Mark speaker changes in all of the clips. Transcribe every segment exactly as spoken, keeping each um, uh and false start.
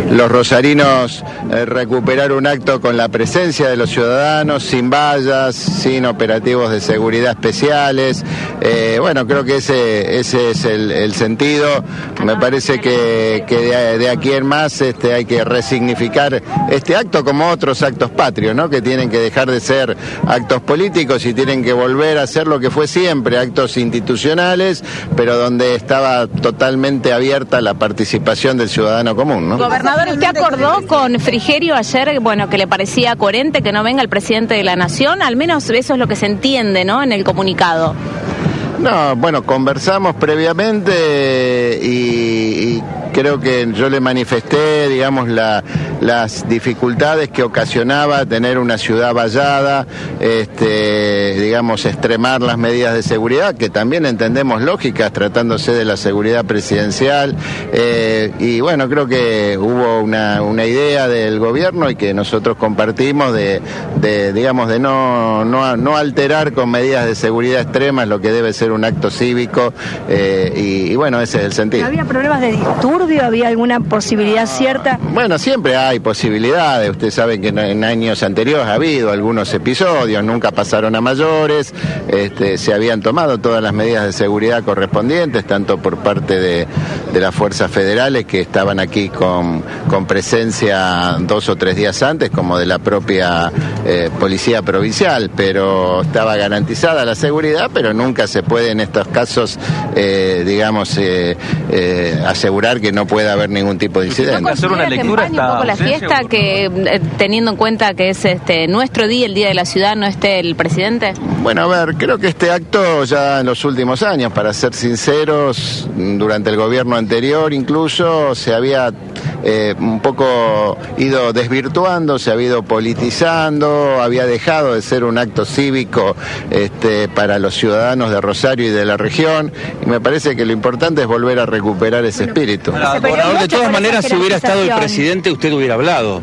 Speaker 1: los rosarinos eh, recuperar un acto con la presencia de los ciudadanos, sin vallas, sin operativos de seguridad especiales. Eh, bueno, creo que ese, ese es el, el sentido. Me parece que, que de, de aquí en más este, hay que resignificar este acto como otros actos patrios, ¿no? Que tienen que dejar de ser actos políticos y tienen que volver a ser lo que fue siempre, actos institucionales, pero donde estaba totalmente abierta la participación del ciudadano común, ¿no?
Speaker 2: Gobernador, ¿usted acordó con Frigerio ayer, bueno, que le parecía coherente que no venga el presidente de la Nación? Al menos eso es lo que se entiende, ¿no?, en el comunicado.
Speaker 1: No, bueno, conversamos previamente y, y creo que yo le manifesté, digamos, la, las dificultades que ocasionaba tener una ciudad vallada, este, digamos, extremar las medidas de seguridad, que también entendemos lógicas tratándose de la seguridad presidencial, eh, y bueno, creo que hubo una, una idea del gobierno y que nosotros compartimos de, de digamos, de no, no, no alterar con medidas de seguridad extremas lo que debe ser un acto cívico, eh, y, y bueno, ese es el sentido.
Speaker 3: ¿Había problemas de disturbio? ¿Había alguna posibilidad cierta?
Speaker 1: Bueno, siempre hay posibilidades. Ustedes saben que en años anteriores ha habido algunos episodios, nunca pasaron a mayores, este, se habían tomado todas las medidas de seguridad correspondientes, tanto por parte de, de las fuerzas federales que estaban aquí con, con presencia dos o tres días antes, como de la propia eh, policía provincial, pero estaba garantizada la seguridad, pero nunca se puede en estos casos, eh, digamos, eh, eh, asegurar que no puede haber ningún tipo de incidente.
Speaker 2: ¿No hacer una lectura un poco la fiesta, que eh, teniendo en cuenta que es este nuestro día, el día de la ciudad, no esté el presidente?
Speaker 1: Bueno, a ver, creo que este acto ya en los últimos años, para ser sinceros, durante el gobierno anterior incluso se había eh, un poco ido desvirtuando, se había ido politizando, había dejado de ser un acto cívico este, para los ciudadanos de Rosario y de la región, y me parece que lo importante es volver a recuperar ese espíritu.
Speaker 4: Gobernador, de todas maneras, si hubiera estado el presidente, usted hubiera hablado.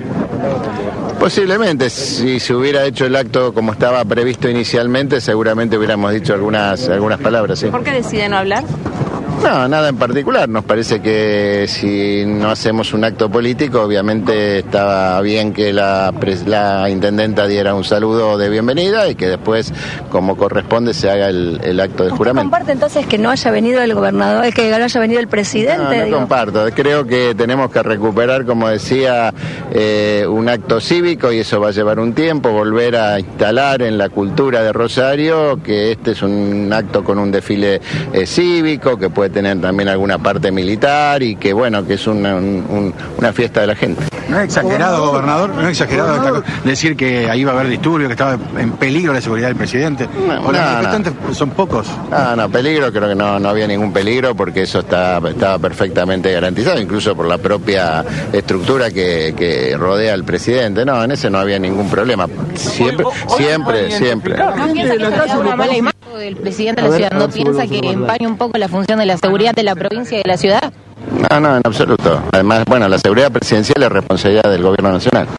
Speaker 1: Posiblemente, si se hubiera hecho el acto como estaba previsto inicialmente, seguramente hubiéramos dicho algunas, algunas palabras, ¿sí?
Speaker 2: ¿Por qué decide no hablar?
Speaker 1: No, nada en particular. Nos parece que si no hacemos un acto político, obviamente estaba bien que la, la intendenta diera un saludo de bienvenida y que después, como corresponde, se haga el, el acto de juramento.
Speaker 3: ¿Comparte entonces que no haya venido el gobernador, que no haya venido el presidente?
Speaker 1: No, no
Speaker 3: digo.
Speaker 1: comparto. Creo que tenemos que recuperar, como decía, eh, un acto cívico, y eso va a llevar un tiempo, volver a instalar en la cultura de Rosario que este es un acto con un desfile eh, cívico, que puede tener también alguna parte militar y que bueno, que es una, un, una fiesta de la gente.
Speaker 5: ¿No es exagerado, gobernador? ¿No es exagerado esta, decir que ahí iba a haber disturbios, que estaba en peligro la seguridad del presidente?
Speaker 1: No,
Speaker 5: ¿O los
Speaker 1: no,
Speaker 5: manifestantes
Speaker 1: no.
Speaker 5: son pocos?
Speaker 1: Ah, no, peligro, creo que no, no había ningún peligro porque eso está, estaba perfectamente garantizado, incluso por la propia estructura que, que rodea al presidente. No, en ese no había ningún problema. Siempre, siempre, siempre.
Speaker 2: ¿No piensa que es una mala imagen del presidente de la ciudad? ¿No piensa que empaña un poco la función de la seguridad de la provincia y de la ciudad?
Speaker 1: No, no, en absoluto. Además, bueno, la seguridad presidencial es responsabilidad del gobierno nacional.